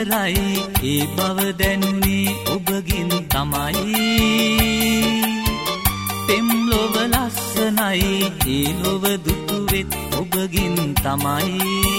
සුන්දරයි ඒ බව දැනුනේ ඔබගින් තමයි පෙම් ලොව ලස්සනයි ඒ ලොව දුටුවෙත් ඔබගින් තමයි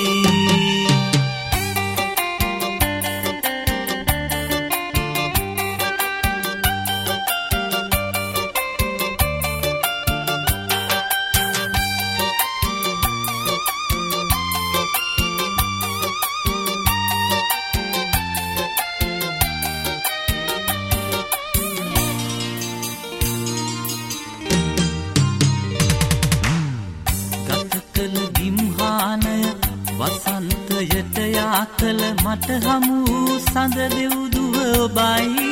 වසන්තයට යාකල මට හමු සඳ දෙව්දුව ඔබයි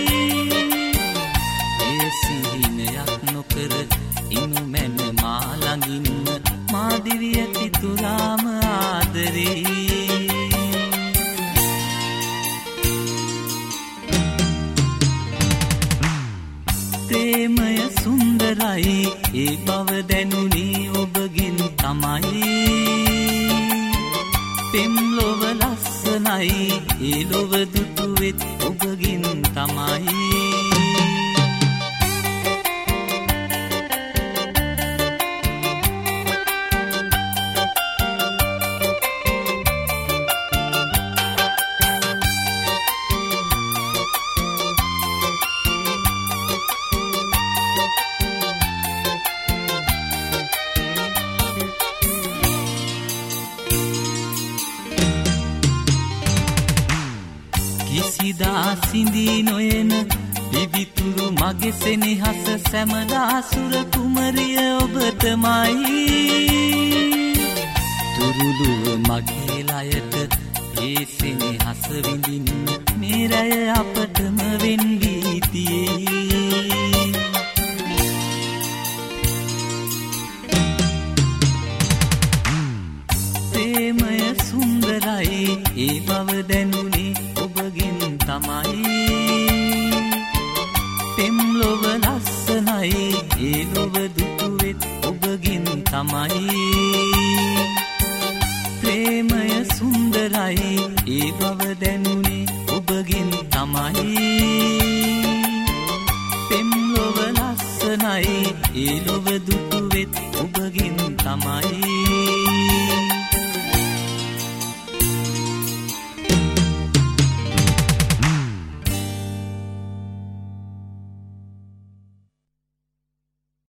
ඒ සිහිනයක් නොකර ඉනු මැන මා ළඟින්ම මා දිවි ඇති තුරාම ආදරේ ප්‍රේමය සුන්දරයි ඒ බව දැනුනේ ඔබගින් තමයි පෙම් ලොව ලස්සනයි ඒ ලොව දුටුවෙත් ඔබගින් තමයි කිසිදා සිඳී නොයන විවිතුරු මගේ සෙනෙහස සැමදා සුර කුමරිය ඔබටමයි තුරුළුව මගේ ලයට ඒ සෙනෙහස විඳින්න මේ රැය අපටම වෙන් වී තියේ ප්‍රේමය සුන්දරයි ඒ බව දැනුනේ ඔබගින් තමයි පෙම් ලොව ලස්සනයි ඒ ලොව දුටුවෙත් ඔබගින් තමයි ප්‍රේමය සුන්දරයි ඒ බව දැනුනේ ඔබගින් තමයි පෙම් ලොව ලස්සනයි ඒ ලොව දුටුවෙත් ඔබගින් තමයි